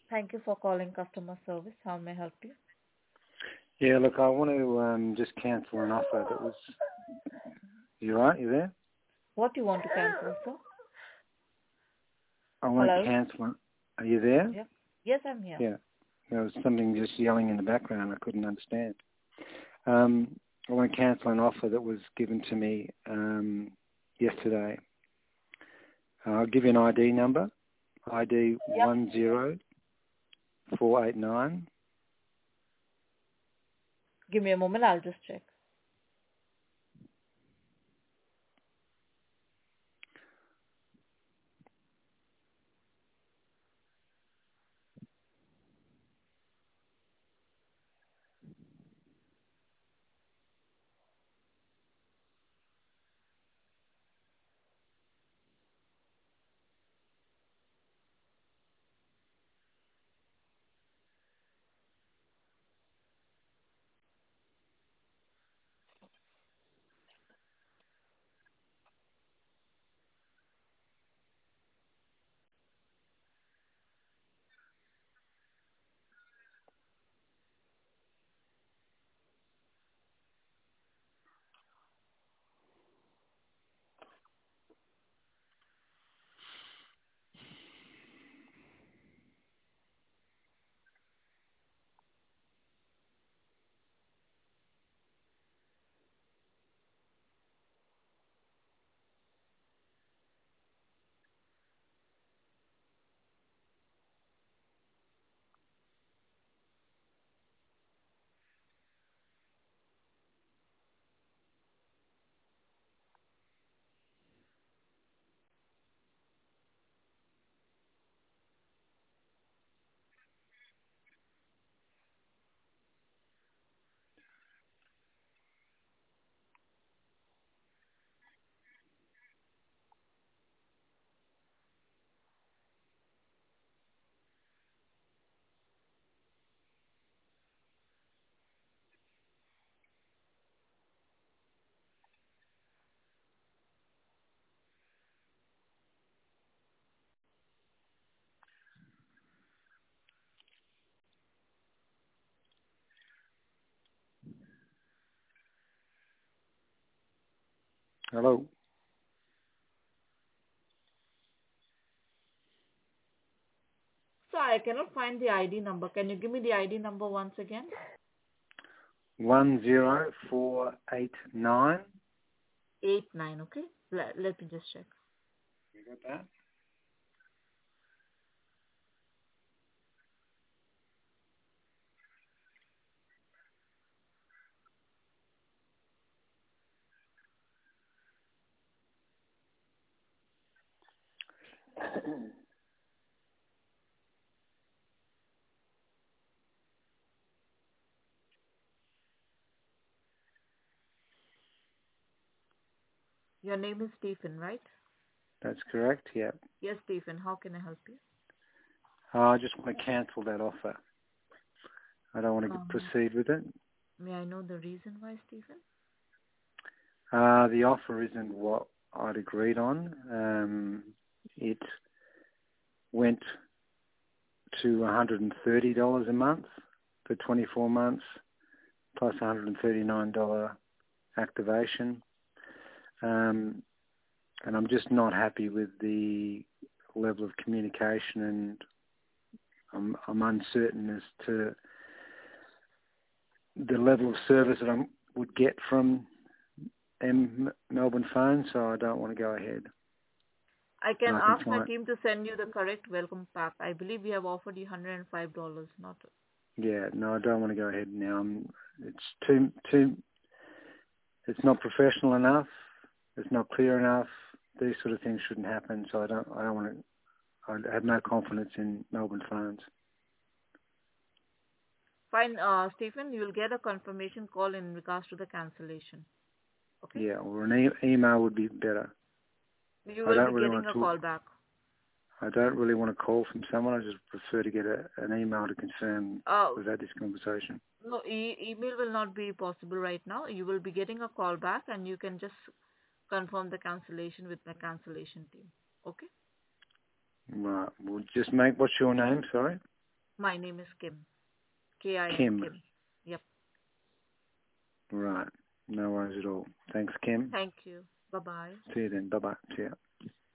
Thank you for calling customer service. How may I help you? Yeah, look, I want to just cancel an offer that was... You all right? You there? What do you want to cancel, sir? I want to Hello? cancel... Are you there? Yeah. Yes, I'm here. Yeah. There was something just yelling in the background. I couldn't understand. I want to cancel an offer that was given to me yesterday. I'll give you an ID number. ID Yep. 10489. Give me a moment. I'll just check. Hello? So I cannot find the ID number. Can you give me the ID number once again? 10489. 89, okay? Let me just check. You got that? Your name is Stephen, right? That's correct, yeah. Yes, Stephen. How can I help you? I just want to cancel that offer. I don't want to Um, proceed with it. may I know the reason why, Stephen? The offer isn't what I'd agreed on. It went to $130 a month for 24 months, plus $139 activation. And I'm just not happy with the level of communication, and I'm uncertain as to the level of service that I would get from Melbourne Phone, so I don't want to go ahead. I can And I can ask my find, team to send you the correct welcome pack. I believe we have offered you $105, not... yeah, no, I don't want to go ahead now. It's it's not professional enough. It's not clear enough. These sort of things shouldn't happen. So I don't want to. I have no confidence in Melbourne Phones. Fine, Stephen, you'll get a confirmation call in regards to the cancellation. Okay? Yeah, or an email would be better. You I will don't be really getting want a to. call back. I don't really want to call from someone. I just prefer to get an email to confirm we've had this conversation. No, email will not be possible right now. You will be getting a call back and you can just confirm the cancellation with my cancellation team. Okay? Right. We'll just make. What's your name? Sorry. My name is Kim. Kim. Kim. Kim. Yep. Right. No worries at all. Thanks, Kim. Thank you. Bye bye. See you then. Bye-bye. See ya.